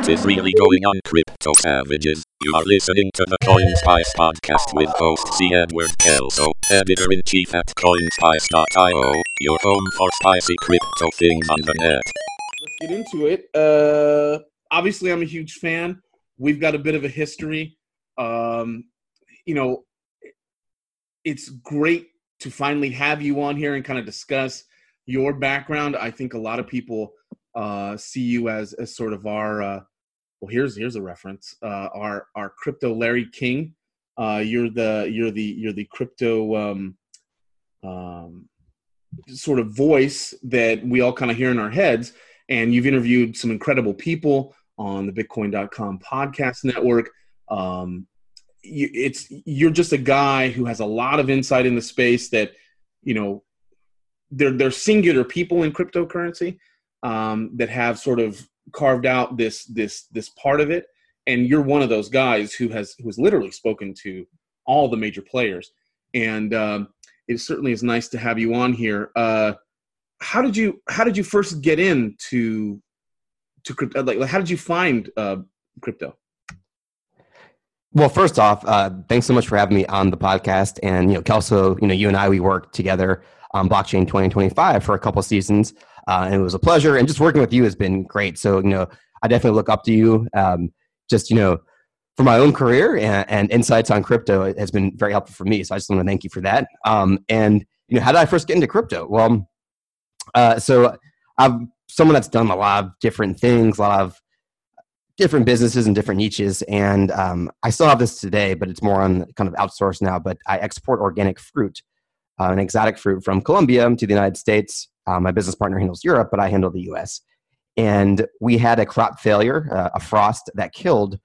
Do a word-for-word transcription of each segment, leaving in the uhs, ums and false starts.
What is really going on, crypto savages? You are listening to the CoinSpice podcast with host C. Edward Kelso, editor-in-chief at coinspice dot io, your home for spicy crypto things on the net. Let's get into it. Uh, obviously, I'm a huge fan. We've got a bit of a history. Um, you know, it's great to finally have you on here and kind of discuss your background. I think a lot of people uh, see you as, as sort of our, uh, well, here's here's a reference, uh, our our crypto Larry King. Uh, you're the you're the you're the crypto um, um, sort of voice that we all kind of hear in our heads. And you've interviewed some incredible people on the Bitcoin dot com podcast network. Um, you, it's you're just a guy who has a lot of insight in the space that, you know, they're, they're singular people in cryptocurrency um, that have sort of carved out this this this part of it. And you're one of those guys who has who has literally spoken to all the major players. And um, it certainly is nice to have you on here. Uh, how did you how did you first get into to crypto? Like, how did you find uh, crypto? Well, first off, uh, thanks so much for having me on the podcast. And, you know, Kelso, you know, you and I, we worked together on Blockchain twenty twenty-five for a couple of seasons. Uh, and it was a pleasure. And just working with you has been great. So, you know, I definitely look up to you. Um, just, you know, for my own career and, and insights on crypto, it has been very helpful for me. So I just want to thank you for that. Um, and, you know, how did I first get into crypto? Well, uh, so I'm someone that's done a lot of different things, a lot of different businesses and different niches. And um, I still have this today, but it's more on kind of outsourced now. But I export organic fruit, uh, an exotic fruit from Colombia to the United States. Uh, my business partner handles Europe, but I handle the U S. And we had a crop failure, uh, a frost that killed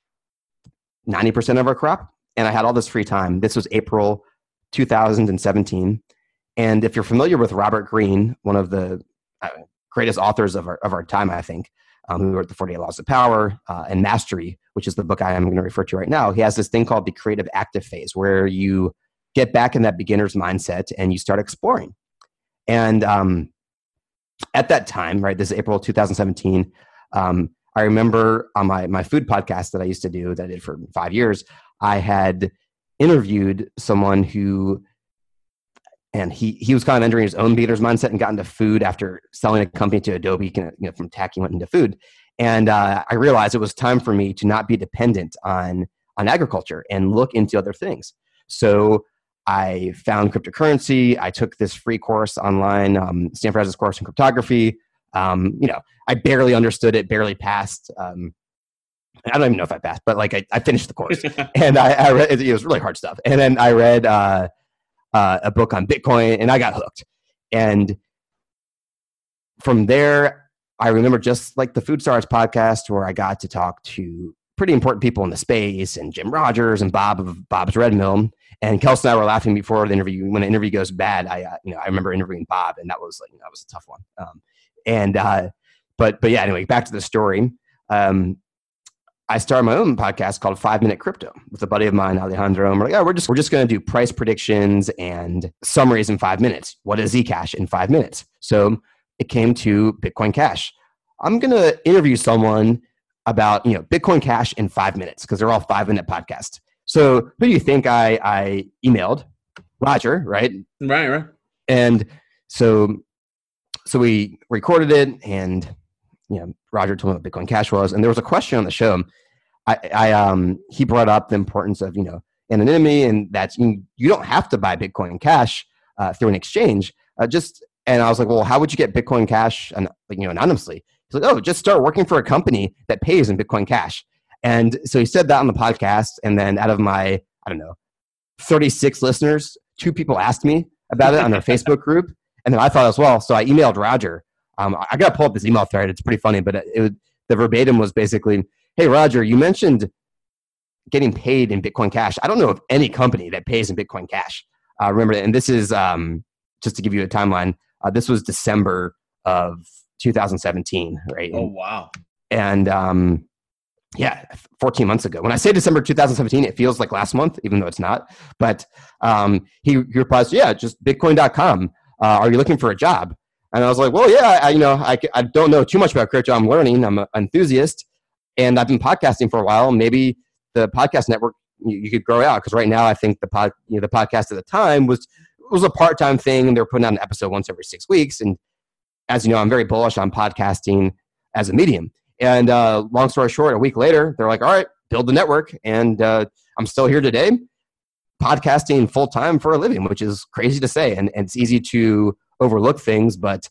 ninety percent of our crop. And I had all this free time. This was April two thousand seventeen. And if you're familiar with Robert Greene, one of the uh, greatest authors of our, of our time, I think, um, who wrote the forty-eight Laws of Power uh, and Mastery, which is the book I am going to refer to right now, he has this thing called the creative active phase, where you get back in that beginner's mindset and you start exploring. And um, at that time, right, this is April two thousand seventeen, um, I remember on my, my food podcast that I used to do, that I did for five years, I had interviewed someone who, and he he was kind of entering his own beginner's mindset and got into food after selling a company to Adobe. You know, from tech, he went into food. And uh, I realized it was time for me to not be dependent on, on agriculture and look into other things. So I found cryptocurrency. I took this free course online. Um, Stanford has this course in cryptography. Um, you know, I barely understood it, barely passed. Um, I don't even know if I passed, but like I, I finished the course. And I, I read, it was really hard stuff. And then I read uh, uh, a book on Bitcoin, and I got hooked. And from there, I remember just like the Food Stars podcast, where I got to talk to pretty important people in the space, and Jim Rogers and Bob of Bob's Red Mill. And Kelsey and I were laughing before the interview. When an interview goes bad, I, uh, you know, I remember interviewing Bob, and that was like, you know, that was a tough one. Um, and, uh, but, but yeah, anyway, back to the story. Um, I started my own podcast called Five Minute Crypto with a buddy of mine, Alejandro. And we're like, oh, we're just, we're just going to do price predictions and summaries in five minutes. What is Zcash in five minutes? So it came to Bitcoin Cash. I'm going to interview someone about, you know, Bitcoin Cash in five minutes, because they're all five minute podcasts. So who do you think I, I emailed? Roger, right? Right, right. And so, so we recorded it, and, you know, Roger told me what Bitcoin Cash was. And there was a question on the show. I, I um, he brought up the importance of, you know, anonymity, and that you, you don't have to buy Bitcoin Cash uh, through an exchange. Uh, just, and I was like, well, how would you get Bitcoin Cash, and you know, anonymously? He's like, oh, just start working for a company that pays in Bitcoin Cash. And so he said that on the podcast. And then out of my, I don't know, thirty-six listeners, two people asked me about it on their Facebook group. And then I thought as well. So I emailed Roger. Um, I got to pull up this email thread. It's pretty funny, but it, it, the verbatim was basically, hey, Roger, you mentioned getting paid in Bitcoin Cash. I don't know of any company that pays in Bitcoin Cash. Uh, remember, and this is, um, just to give you a timeline, uh, this was December of two thousand seventeen, right? Oh, And, wow. And um, yeah, fourteen months ago. When I say December two thousand seventeen, it feels like last month, even though it's not. But um, he, he replies, yeah, just bitcoin dot com. Uh, are you looking for a job? And I was like, well, yeah, I, you know, I, I don't know too much about crypto. I'm learning. I'm an enthusiast. and I've been podcasting for a while. Maybe the podcast network you, you could grow out, because right now I think the pod, you know, the podcast at the time was was a part time thing, and they're putting out an episode once every six weeks. And as you know, I'm very bullish on podcasting as a medium. And uh, long story short, a week later, they're like, "All right, build the network," and uh, I'm still here today, podcasting full time for a living, which is crazy to say, and, and it's easy to overlook things, but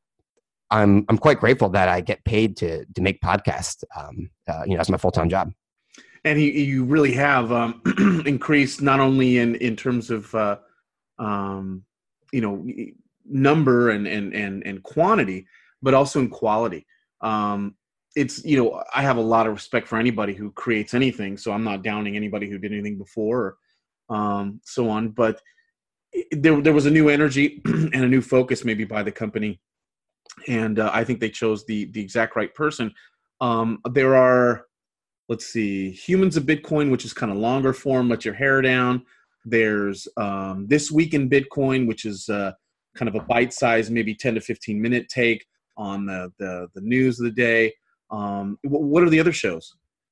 I'm I'm quite grateful that I get paid to to make podcasts. Um, uh, you know, as my full time job. And you, you really have um, increased not only in, in terms of uh, um, you know number and, and and and quantity, but also in quality. Um, it's you know I have a lot of respect for anybody who creates anything, so I'm not downing anybody who did anything before, or um, so on. But it, there there was a new energy and a new focus maybe by the company, and uh, I think they chose the the exact right person. Um, there are. Let's see, Humans of Bitcoin, which is kind of longer form, let your hair down. There's um, This Week in Bitcoin, which is uh, kind of a bite-sized, maybe ten to fifteen minute take on the, the, the news of the day. Um, what are the other shows?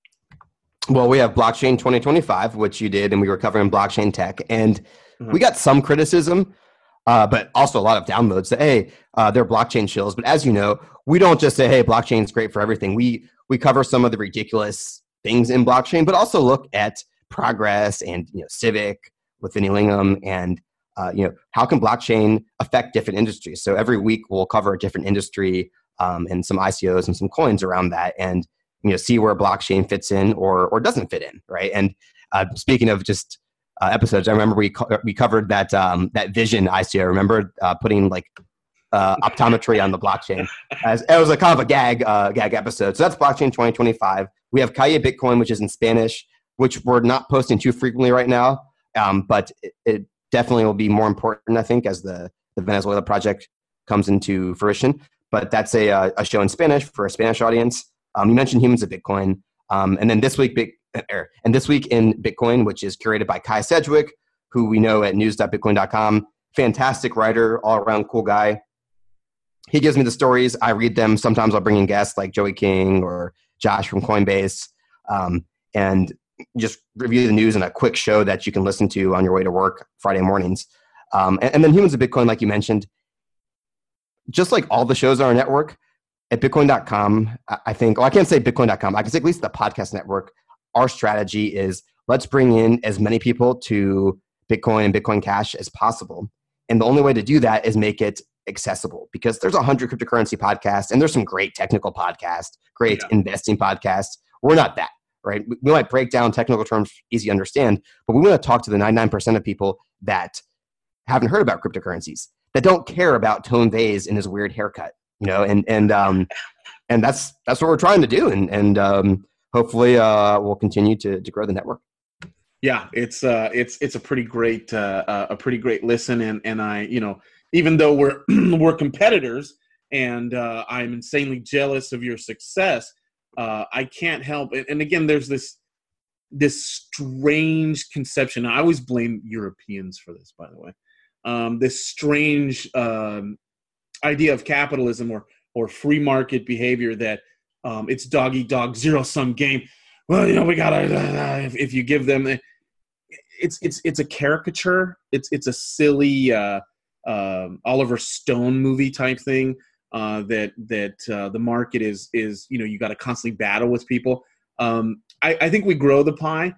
Well, we have Blockchain twenty twenty-five, which you did, and we were covering blockchain tech. And uh-huh. we got some criticism, uh, but also a lot of downloads that, hey, uh, they're blockchain shills. But as you know, we don't just say, hey, blockchain is great for everything. We we cover some of the ridiculous things in blockchain, but also look at progress and you know Civic with Vinny Lingham, and uh, you know how can blockchain affect different industries. So every week we'll cover a different industry um, and some I C Os and some coins around that, and you know see where blockchain fits in or or doesn't fit in, right? And uh, speaking of just uh, episodes, I remember we co- we covered that um, that Vision I C O. Remember uh, putting like uh, optometry on the blockchain. As it was a kind of a gag uh, gag episode. So that's Blockchain twenty twenty-five. We have Calle Bitcoin, which is in Spanish, which we're not posting too frequently right now, um, but it, it definitely will be more important, I think, as the, the Venezuela project comes into fruition. But that's a, uh, a show in Spanish for a Spanish audience. Um, you mentioned Humans of Bitcoin, um, and then this week, Big, er, and this week in Bitcoin, which is curated by Kai Sedgwick, who we know at news dot bitcoin dot com. Fantastic writer, all around cool guy. He gives me the stories. I read them. Sometimes I'll bring in guests like Joey King or Josh from Coinbase, um, and just review the news in a quick show that you can listen to on your way to work Friday mornings. Um, and, and then Humans of Bitcoin, like you mentioned, just like all the shows on our network, at bitcoin dot com, I think, well, I can't say bitcoin dot com, I can say at least the podcast network, our strategy is let's bring in as many people to Bitcoin and Bitcoin Cash as possible. And the only way to do that is make it accessible, because there's a hundred cryptocurrency podcasts and there's some great technical podcasts, great yeah. investing podcasts. We're not that, right? We might break down technical terms easy to understand, but we want to talk to the ninety-nine percent of people that haven't heard about cryptocurrencies, that don't care about Tone Vays and his weird haircut, you know, and, and, um, and that's, that's what we're trying to do. And, and, um, hopefully, uh, we'll continue to, to grow the network. Yeah, it's, uh, it's, it's a pretty great, uh, uh, a pretty great listen. And, and I, you know, even though we're we're competitors, and uh, I'm insanely jealous of your success, uh, I can't help it. And again, there's this this strange conception. I always blame Europeans for this, by the way. Um, this strange um, idea of capitalism or or free market behavior that um, it's dog eat dog, zero sum game. Well, you know, we gotta uh, if, if you give them, it's it's it's a caricature. It's it's a silly. Uh, Um, Oliver Stone movie type thing uh, that that uh, the market is is you know you got to constantly battle with people. Um, I, I think we grow the pie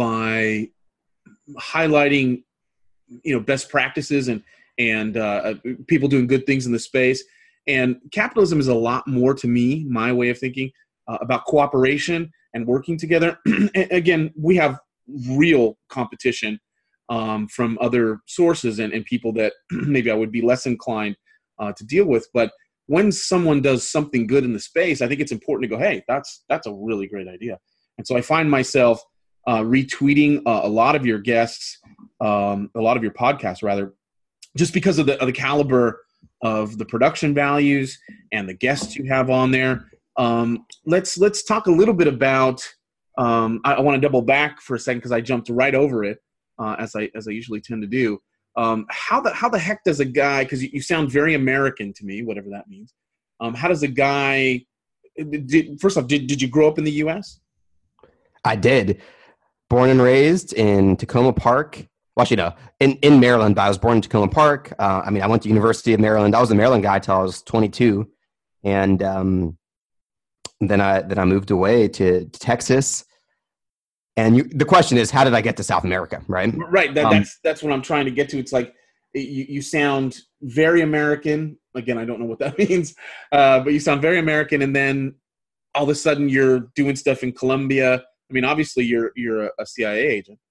by highlighting you know best practices and and uh, people doing good things in the space. And capitalism is a lot more to me, my way of thinking, uh, about cooperation and working together. Again, we have real competition Um, from other sources and, and people that maybe I would be less inclined uh, to deal with. But when someone does something good in the space, I think it's important to go, hey, that's that's a really great idea. And so I find myself uh, retweeting uh, a lot of your guests, um, a lot of your podcasts rather, just because of the, of the caliber of the production values and the guests you have on there. Um, let's let's talk a little bit about, um, I, I want to double back for a second because I jumped right over it. Uh, as I as I usually tend to do. Um, how the how the heck does a guy? Because you, you sound very American to me, whatever that means. Um, how does a guy did, first off, did, did you grow up in the U S? I did. Born and raised in Tacoma Park. Well, actually, no, in, in Maryland, but I was born in Tacoma Park. Uh, I mean, I went to University of Maryland. I was a Maryland guy till I was twenty-two. And um, then I then I moved away to, to Texas. And you, the question is, how did I get to South America, right? Right. That, um, that's that's what I'm trying to get to. It's like you, you sound very American. Again, I don't know what that means, uh, but you sound very American. And then all of a sudden, you're doing stuff in Colombia. I mean, obviously, you're you're a, a C I A agent.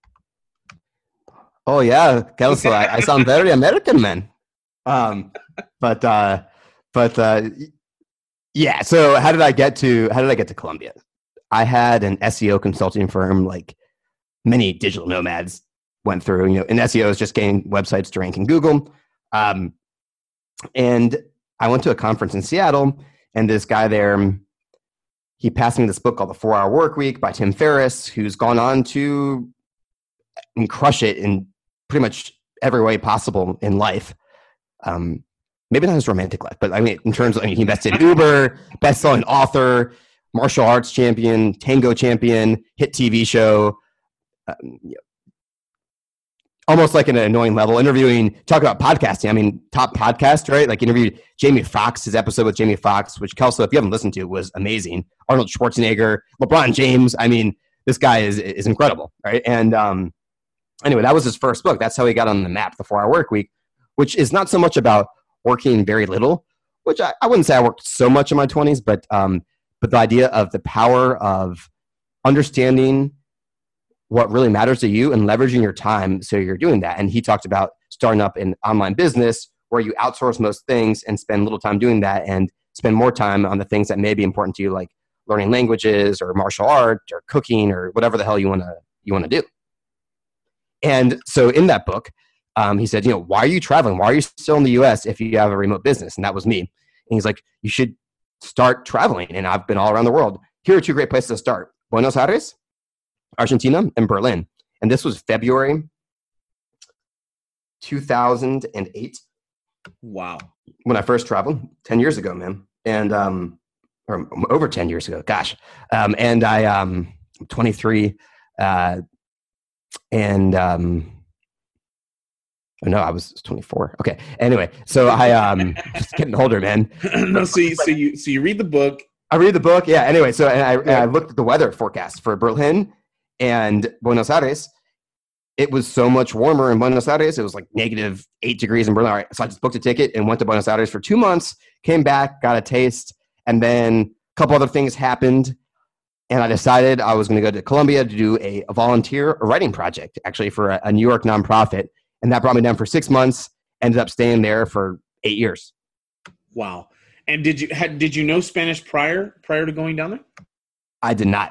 Oh yeah, Kelso, I, I sound very American, man. Um, but uh, but uh, yeah. So how did I get to how did I get to Colombia? I had an S E O consulting firm, like many digital nomads went through. You know, and S E O is just getting websites to rank in Google. Um, and I went to a conference in Seattle, and this guy there, he passed me this book called The four hour Work Week by Tim Ferriss, who's gone on to crush it in pretty much every way possible in life. Um, maybe not his romantic life, but I mean, in terms of, I mean, he invested in Uber, best-selling author, martial arts champion, tango champion, hit T V show, um, you know, almost like an annoying level, interviewing, talk about podcasting. I mean, top podcast, right? Like interviewed Jamie Foxx, his episode with Jamie Foxx, which Kelso, if you haven't listened to, was amazing. Arnold Schwarzenegger, LeBron James. I mean, this guy is is incredible, right? And um, anyway, that was his first book. That's how he got on the map, The four hour Work Week, which is not so much about working very little, which I, I wouldn't say I worked so much in my twenties, but um, but the idea of the power of understanding what really matters to you and leveraging your time so you're doing that. And he talked about starting up an online business where you outsource most things and spend little time doing that and spend more time on the things that may be important to you, like learning languages or martial art or cooking or whatever the hell you want to you want to do. And so in that book, um, he said, you know, why are you traveling? Why are you still in the U S if you have a remote business? And that was me. And he's like, you should start traveling. And I've been all around the world. Here are two great places to start: Buenos Aires, Argentina, and Berlin. And this was February two thousand eight. Wow. When I first traveled, ten years ago, man. And, um, or over ten years ago, gosh. Um, and I, um, I'm twenty-three, uh, and, um, oh no, I was twenty-four. Okay. Anyway, so I, um, just getting older, man. no, so you, so you, so you read the book. I read the book. Yeah. Anyway, so and I, and I looked at the weather forecast for Berlin and Buenos Aires. It was so much warmer in Buenos Aires. It was like negative eight degrees in Berlin. All right, so I just booked a ticket and went to Buenos Aires for two months, came back, got a taste. And then a couple other things happened. And I decided I was going to go to Colombia to do a, a volunteer writing project, actually for a, a New York nonprofit. And that brought me down for six months, ended up staying there for eight years. Wow. And did you had, did you know Spanish prior, prior to going down there? I did not.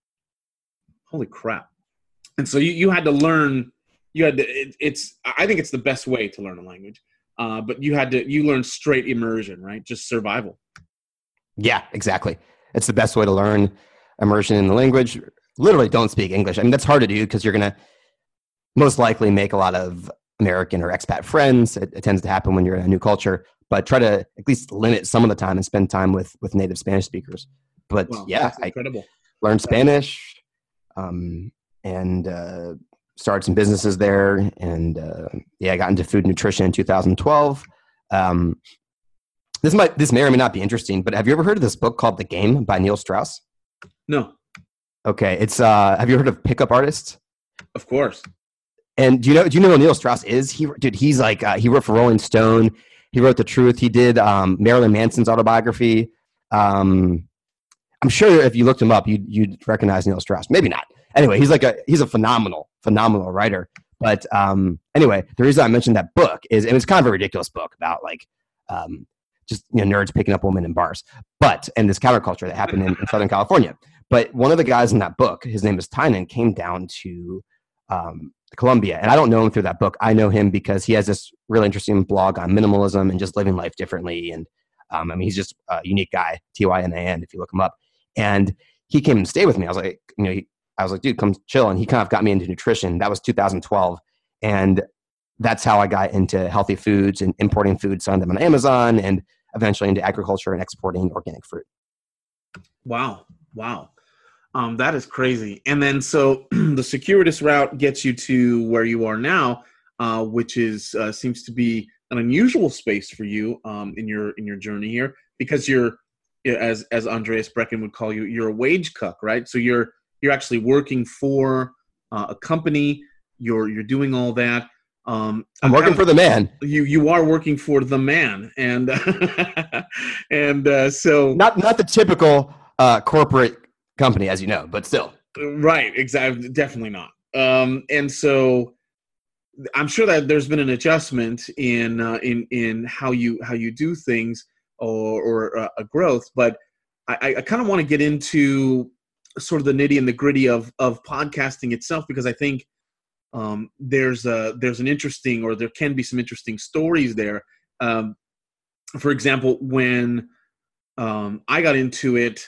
Holy crap. And so you, you had to learn, you had to, it, it's, I think it's the best way to learn a language. Uh, but you had to, you learned straight immersion, right? Just survival. Yeah, exactly. It's the best way to learn immersion in the language. Literally don't speak English. I mean, that's hard to do because you're going to most likely make a lot of American or expat friends. It, it tends to happen when you're in a new culture, but try to at least limit some of the time and spend time with, with native Spanish speakers. But Wow, yeah, that's I incredible. learned Spanish um, and uh, started some businesses there. And uh, yeah, I got into food nutrition in two thousand twelve. Um, this might, this may or may not be interesting, but have you ever heard of this book called The Game by Neil Strauss? No, Okay. It's, uh, have you heard of Pickup Artists? of course. And do you know, do you know who Neil Strauss is? He, dude, he's like, uh, he wrote for Rolling Stone. He wrote The Truth. He did um, Marilyn Manson's autobiography. Um, I'm sure if you looked him up, you'd, you'd recognize Neil Strauss. Maybe not. Anyway, he's like a, he's a phenomenal, phenomenal writer. But um, anyway, the reason I mentioned that book is, it was kind of a ridiculous book about like, um, just, you know, nerds picking up women in bars, but, and this counterculture that happened in, in Southern California. But one of the guys in that book, his name is Tynan, came down to um, Colombia. And I don't know him through that book. I know him because he has this really interesting blog on minimalism and just living life differently. And um, I mean, he's just a unique guy, T Y N A N, if you look him up. And he came and stayed with me. I was like, you know, he, I was like, dude, come chill. And he kind of got me into nutrition. That was two thousand twelve. And that's how I got into healthy foods and importing foods, selling them on Amazon, and eventually into agriculture and exporting organic fruit. Wow. Wow. Um, that is crazy. And then so the circuitous route gets you to where you are now, uh, which is uh, seems to be an unusual space for you um, in your in your journey here, because you're, as as Andreas Brecken would call you, you're a wage cuck, right? So you're you're actually working for uh, a company. You're you're doing all that. Um, I'm working for the man. You you are working for the man, and and uh, so not not the typical uh, corporate company, as you know, but still. Right, exactly, definitely not. Um, and so I'm sure that there's been an adjustment in uh, in in how you how you do things, or or uh, a growth. But I, I kind of want to get into sort of the nitty and the gritty of of podcasting itself, because I think um, there's a there's an interesting, or there can be some interesting stories there. Um, for example, when um, I got into it,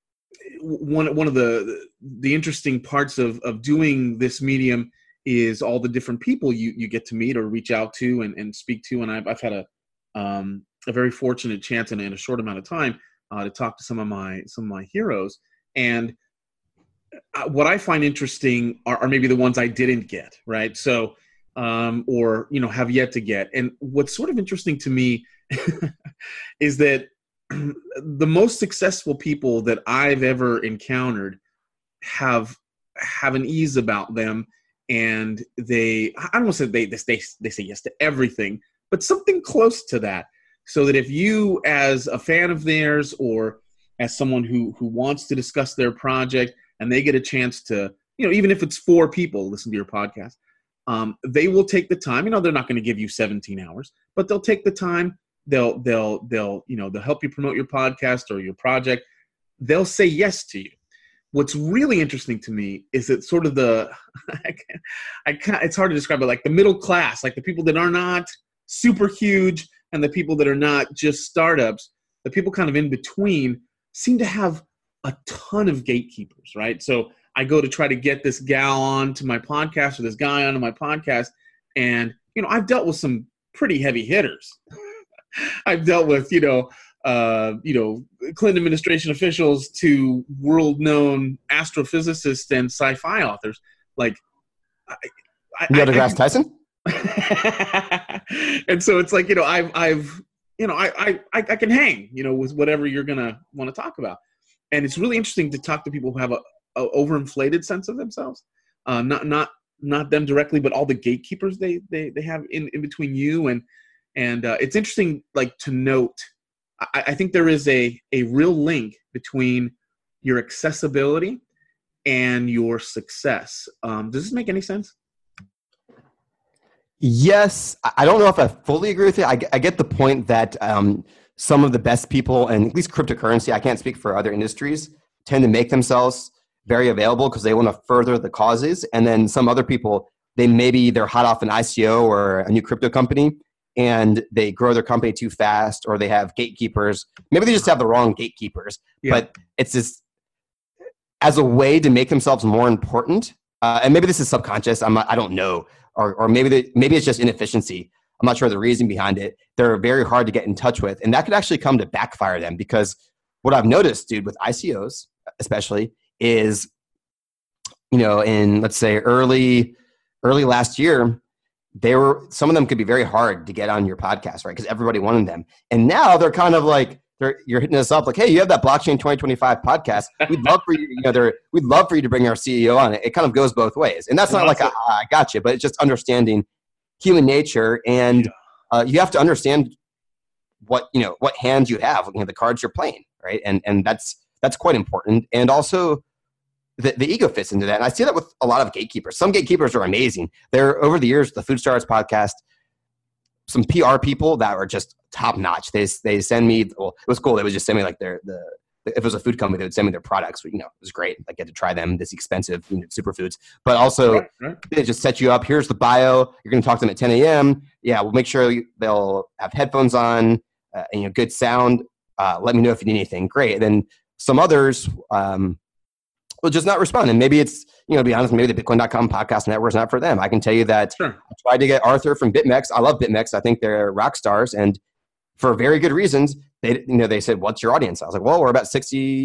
one one of the the interesting parts of of doing this medium is all the different people you you get to meet or reach out to and, and speak to. And I've I've had a um, a very fortunate chance in, in a short amount of time uh, to talk to some of my some of my heroes. And what I find interesting are, are maybe the ones I didn't get, right? So, um, or, you know, have yet to get. And what's sort of interesting to me is that the most successful people that I've ever encountered have have an ease about them, and they, I don't want to say they, they, they say yes to everything, but something close to that. So that if you, as a fan of theirs, or as someone who who wants to discuss their project, and they get a chance to, you know, even if it's four people listen to your podcast, um, they will take the time. You know, they're not going to give you seventeen hours, but they'll take the time. They'll, they'll, they'll, you know, they'll help you promote your podcast or your project. They'll say yes to you. What's really interesting to me is that sort of the, I can't, I can't, it's hard to describe it, like the middle class, like the people that are not super huge and the people that are not just startups, the people kind of in between seem to have a ton of gatekeepers, right? So I go to try to get this gal on to my podcast, or this guy onto my podcast, and, you know, I've dealt with some pretty heavy hitters. I've dealt with, you know, uh, you know, Clinton administration officials to world-known astrophysicists and sci-fi authors. Like, I, I, Neil deGrasse I, Tyson. And so it's like, you know, I've, I've, you know, I, I, I can hang, you know, with whatever you're gonna want to talk about. And it's really interesting to talk to people who have a, a overinflated sense of themselves, uh, not not not them directly, but all the gatekeepers they they they have in, in between you and and uh, it's interesting, like, to note. I, I think there is a a real link between your accessibility and your success. Um, does this make any sense? Yes, I don't know if I fully agree with it. I, I get the point that um, some of the best people, and at least cryptocurrency, I can't speak for other industries, tend to make themselves very available because they want to further the causes. And then some other people, they maybe they're hot off an I C O or a new crypto company, and they grow their company too fast, or they have gatekeepers. Maybe they just have the wrong gatekeepers. Yeah. But it's this as a way to make themselves more important. Uh, and maybe this is subconscious. I'm not, I don't know. Or, or maybe they, maybe it's just inefficiency. I'm not sure the reason behind it. They're very hard to get in touch with. And that could actually come to backfire them, because what I've noticed, dude, with I C Os especially is, you know, in, let's say, early early last year, they were, some of them could be very hard to get on your podcast, right? Because everybody wanted them. And now they're kind of like, they're, you're hitting us up like, hey, you have that Blockchain twenty twenty-five podcast. We'd love for you, you know, they're, we'd love for you to bring our C E O on it. It kind of goes both ways. And that's not like, a, I got you, but it's just understanding human nature. And uh, you have to understand what, you know, what hands you have, you know, the cards you're playing, right? And and that's, that's quite important. And also the, the ego fits into that. And I see that with a lot of gatekeepers. Some gatekeepers are amazing. They're, over the years, the Food Stars podcast, some P R people that were just top notch. They they send me, well, it was cool. They would just send me like their, the, if it was a food company, they would send me their products. You know, it was great. I get to try them, this expensive, you know, superfoods. But also, right, right. They just set you up. Here's the bio. You're going to talk to them at ten a.m. Yeah, we'll make sure you, they'll have headphones on, uh, and, you know, good sound. Uh, let me know if you need anything. Great. And then some others um, will just not respond. And maybe it's, you know, to be honest, maybe the Bitcoin dot com podcast network is not for them. I can tell you that sure. I tried to get Arthur from BitMEX. I love BitMEX. I think they're rock stars. And for very good reasons, they, you know, they said, what's your audience? I was like, well, we're about sixty,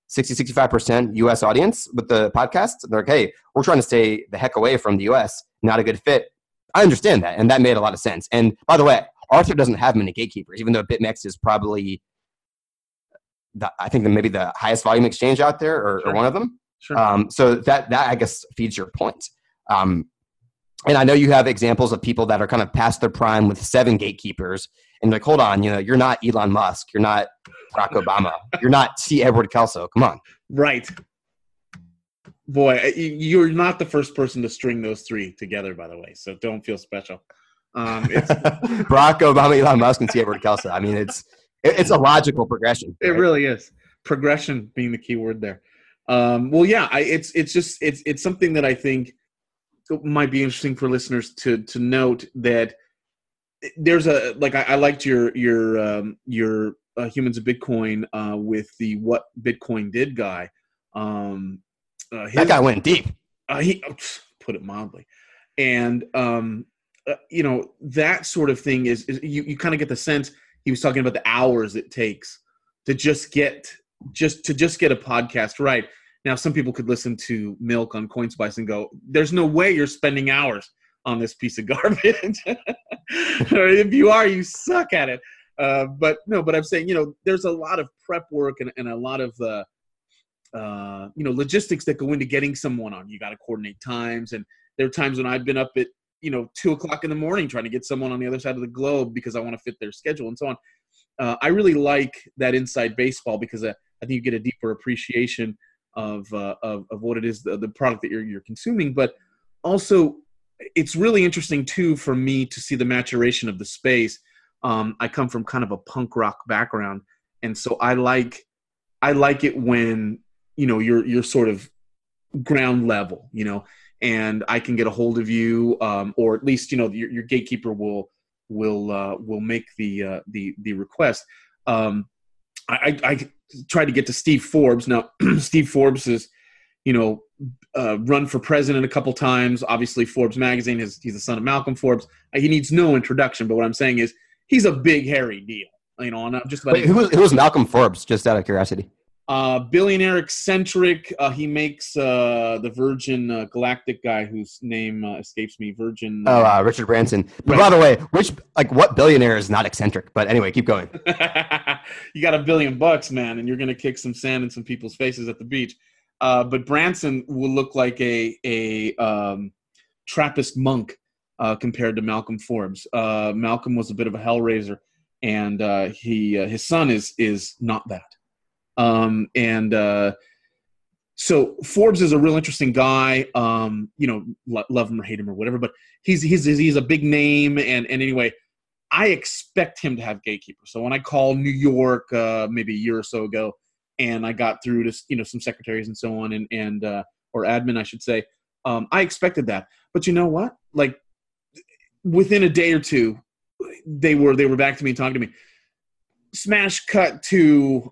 sixty, sixty-five percent U S audience with the podcast. They're like, hey, we're trying to stay the heck away from the U S. Not a good fit. I understand that, and that made a lot of sense. And by the way, Arthur doesn't have many gatekeepers, even though BitMEX is probably, the, I think, the, maybe the highest volume exchange out there, or, Sure. or one of them. Sure. Um, so that, that, I guess, feeds your point. Um, and I know you have examples of people that are kind of past their prime with seven gatekeepers, and like, hold on, you know, you're not Elon Musk, you're not Barack Obama, you're not C. Edward Kelso. Come on. Right. Boy, you're not the first person to string those three together, by the way, so don't feel special. Um, it's, Barack Obama, Elon Musk, and C. Edward Kelso. I mean, it's it's a logical progression. it right? really is. Progression being the key word there. Um, well, yeah, I, it's it's just it's it's something that I think might be interesting for listeners to to note, that there's a like I, I liked your your um, your uh, Humans of Bitcoin uh, with the What Bitcoin Did guy. Um, uh, his, That guy went deep. Uh, he put it mildly, and um, uh, you know, that sort of thing is, is you you kind of get the sense he was talking about the hours it takes to just get just to just get a podcast right. Now, some people could listen to Milk on CoinSpice and go, "There's no way you're spending hours on this piece of garbage." Or if you are, you suck at it. Uh, but no, but I'm saying, you know, there's a lot of prep work and, and a lot of uh, uh, you know, logistics that go into getting someone on. You got to coordinate times, and there are times when I've been up at, you know, two o'clock in the morning trying to get someone on the other side of the globe because I want to fit their schedule and so on. Uh, I really like that inside baseball because uh, I think you get a deeper appreciation of uh, of, of what it is, the, the product that you're you're consuming. But also, it's really interesting too for me to see the maturation of the space. Um, I come from kind of a punk rock background, and so I like I like it when, you know, you're you're sort of ground level, you know, and I can get a hold of you, um, or at least, you know, your, your gatekeeper will will uh, will make the uh, the the request. Um, I, I, I tried to get to Steve Forbes. Now, Steve Forbes is, you know, uh, run for president a couple times. Obviously, Forbes magazine is he's the son of Malcolm Forbes. He needs no introduction. But what I'm saying is, he's a big hairy deal. You know, and I'm just about Wait, who was, who was Malcolm Forbes? Just out of curiosity. Uh, billionaire eccentric. Uh, he makes uh, the Virgin uh, Galactic guy whose name uh, escapes me. Virgin. Oh, uh, Richard Branson. But Right. by the way, which like what billionaire is not eccentric? But anyway, keep going. You got a billion bucks, man, and you're gonna kick some sand in some people's faces at the beach. Uh, but Branson will look like a a um, Trappist monk uh, compared to Malcolm Forbes. Uh, Malcolm was a bit of a hellraiser, and uh, he uh, his son is is not that. Um, and uh, so Forbes is a real interesting guy. Um, you know, lo- love him or hate him or whatever, but he's he's he's a big name. And and anyway, I expect him to have gatekeepers. So when I called New York uh, maybe a year or so ago, and I got through to, you know, some secretaries and so on, and and uh, or admin, I should say, um, I expected that. But you know what? Like within a day or two, they were they were back to me and talking to me. Smash cut to.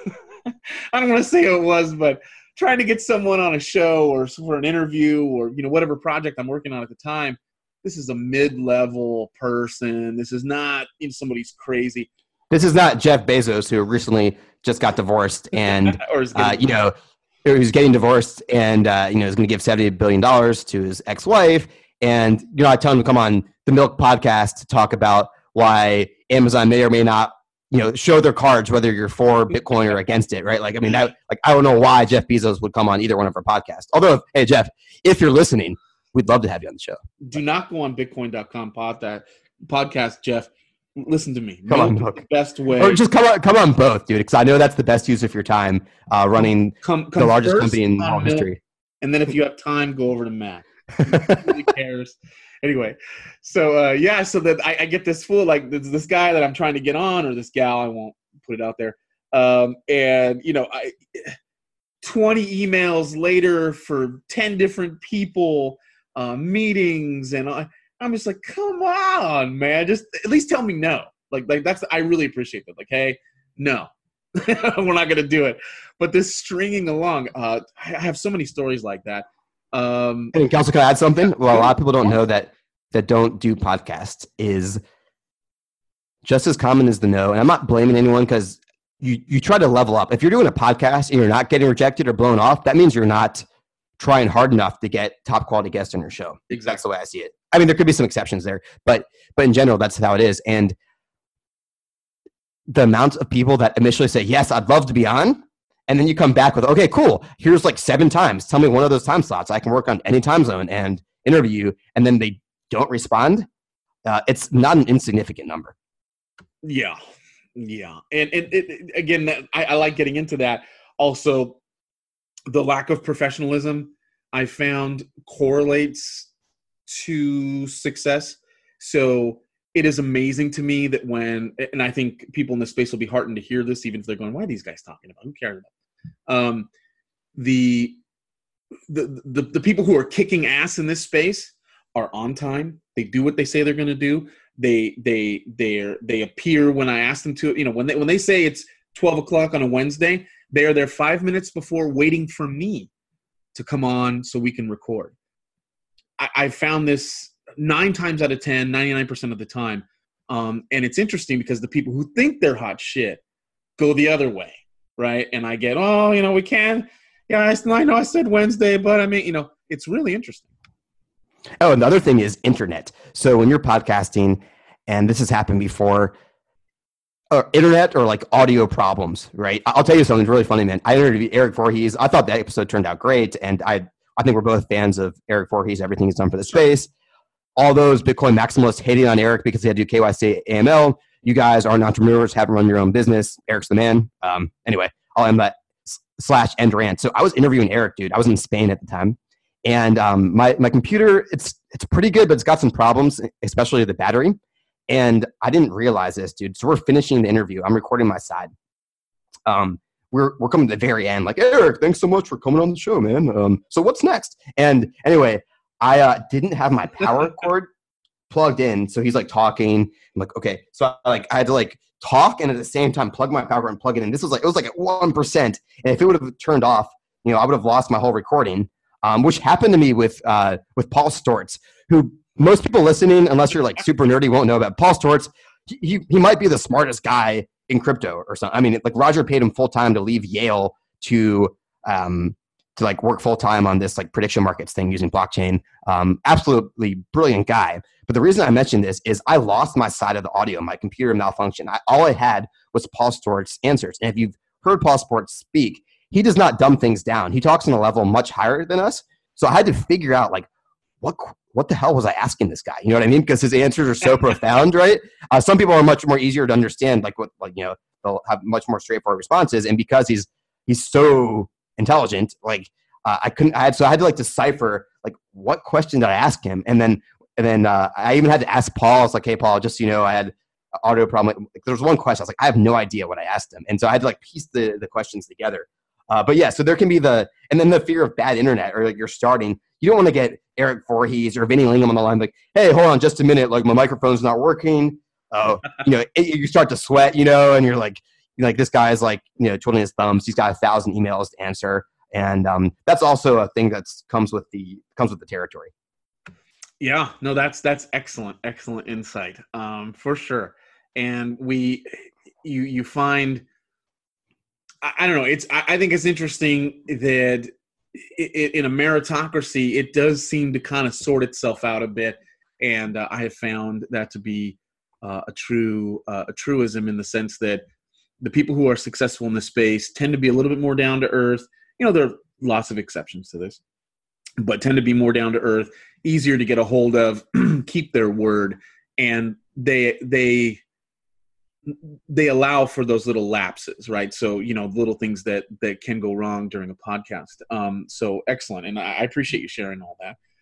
I don't want to say who it was, but trying to get someone on a show or for an interview or, you know, whatever project I'm working on at the time. This is a mid-level person. This is not, you know, somebody's crazy. This is not Jeff Bezos, who recently just got divorced and, or is getting, uh, you know, who's getting divorced and, uh, you know, is going to give seventy billion dollars to his ex-wife. And, you know, I tell him to come on the Milk podcast to talk about why Amazon may or may not, you know, show their cards, whether you're for Bitcoin or against it, right? Like, I mean, that, like, I don't know why Jeff Bezos would come on either one of our podcasts. Although, hey, Jeff, if you're listening, we'd love to have you on the show. Do not go on bitcoin dot com pod that podcast, Jeff. Listen to me. Come on, Milk Milk. is the best way. Or just come on, come on both, dude, because I know that's the best use of your time uh, running come, come the largest first company in on all Milk, history. and then if you have time, go over to Matt. Nobody cares. Anyway, so uh, yeah, so that I, I get this fool, like this, this guy that I'm trying to get on, or this gal, I won't put it out there. Um, and you know, I, twenty emails later for ten different people, uh, meetings, and I, I'm just like, come on, man, just at least tell me no. Like, like that's I really appreciate that. Like, hey, no, we're not gonna do it. But this stringing along, uh, I have so many stories like that. Um, And Kelso, can I add something? Well, a lot of people don't know that that don't do podcasts is just as common as the no. And I'm not blaming anyone because you you try to level up. If you're doing a podcast and you're not getting rejected or blown off, that means you're not trying hard enough to get top quality guests on your show. Exactly. That's the way I see it. I mean, there could be some exceptions there, but but in general, that's how it is. And the amount of people that initially say, yes, I'd love to be on, and then you come back with, okay, cool, here's like seven times. Tell me one of those time slots. I can work on any time zone and interview you, and then they don't respond. Uh, it's not an insignificant number. Yeah. Yeah. And, and it, again, that, I, I like getting into that. Also, the lack of professionalism I found correlates to success. So it is amazing to me that when, and I think people in this space will be heartened to hear this, even if they're going, why are these guys talking about? Who cares about? Um, the, the, the, the people who are kicking ass in this space are on time. They do what they say they're going to do. They, they, they they appear when I ask them to, you know, when they, when they say it's twelve o'clock on a Wednesday, they are there five minutes before waiting for me to come on so we can record. I, I found this nine times out of ten, ninety-nine percent of the time. Um, and it's interesting because the people who think they're hot shit go the other way, right? And I get, oh, you know, we can. Yeah, I, I know I said Wednesday, but I mean, you know, it's really interesting. Oh, and the other thing is internet. So when you're podcasting, and this has happened before, or internet or like audio problems, right? I'll tell you something really funny, man. I interviewed Eric Voorhees. I thought that episode turned out great, and I I think we're both fans of Eric Voorhees, everything he's done for the space. All those Bitcoin maximalists hating on Eric because he had to do K Y C A M L. You guys aren't entrepreneurs, haven't run your own business. Eric's the man. Um, anyway, I'll end that slash end rant. So I was interviewing Eric, dude. I was in Spain at the time. And um, my, my computer, it's it's pretty good, but it's got some problems, especially the battery. And I didn't realize this, dude. So we're finishing the interview. I'm recording my side. Um, we're we're coming to the very end. Like, Eric, thanks so much for coming on the show, man. Um, so what's next? And anyway, I uh, didn't have my power cord plugged in. So he's like talking. I'm like, okay. So I, like I had to like talk and at the same time plug my power cord and plug it in. This was like, it was like at one percent. And if it would have turned off, you know, I would have lost my whole recording. Um, which happened to me with uh, with Paul Stortz, who most people listening, unless you're like super nerdy, won't know about. Paul Stortz, he, he might be the smartest guy in crypto or something. I mean, like Roger paid him full time to leave Yale to um, to like work full time on this like prediction markets thing using blockchain. Um, absolutely brilliant guy. But the reason I mentioned this is I lost my side of the audio. My computer malfunctioned. I, all I had was Paul Stortz answers. And if you've heard Paul Stortz speak, he does not dumb things down. He talks on a level much higher than us. So I had to figure out like, what what the hell was I asking this guy? You know what I mean? Because his answers are so profound, right? Uh, some people are much more easier to understand, like what, like you know, they'll have much more straightforward responses. And because he's he's so intelligent, like uh, I couldn't. I had so I had to like decipher like what question did I ask him, and then and then uh, I even had to ask Paul. I was like, hey, Paul, just so you know, I had an audio problem. Like, there was one question. I was like, I have no idea what I asked him, and so I had to like piece the the questions together. Uh, but yeah, so there can be the, and then the fear of bad internet, or like you're starting, you don't want to get Eric Voorhees or Vinny Lingham on the line, like, hey, hold on just a minute, like my microphone's not working. Oh, you know, it, you start to sweat, you know, and you're like, you're like this guy's like, you know, twiddling his thumbs. He's got a thousand emails to answer, and um, that's also a thing that's comes with the comes with the territory. Yeah, no, that's that's excellent, excellent insight, um, for sure. And we, you you find. I don't know. It's. I think it's interesting that in a meritocracy, it does seem to kind of sort itself out a bit, and uh, I have found that to be uh, a true uh, a truism in the sense that the people who are successful in this space tend to be a little bit more down to earth. You know, there are lots of exceptions to this, but tend to be more down to earth, easier to get a hold of, keep their word, and they they. they allow for those little lapses, right? So, you know, little things that, that can go wrong during a podcast. Um, so excellent. And I appreciate you sharing all that.